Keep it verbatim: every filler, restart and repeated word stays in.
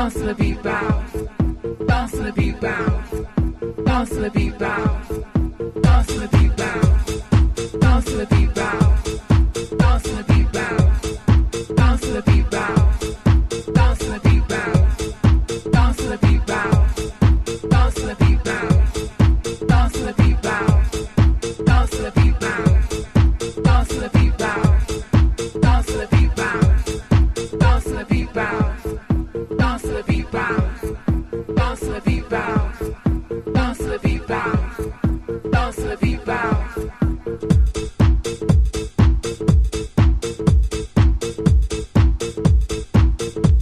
bounce to the beat, bounce, bounce to the beat, bounce, bounce to the beat, bounce, bounce to the beat, bounce, bounce to the beat, bounce, bounce to the beat, bounce, bounce to the beat, bounce, bounce to the beat, bounce, bounce to the beat, bounce, bounce to the beat, bounce, bounce to the beat, bounce, bounce to the beat, bounce, bounce to the beat, bounce, bounce to the beat, bounce, bounce to the beat, bounce.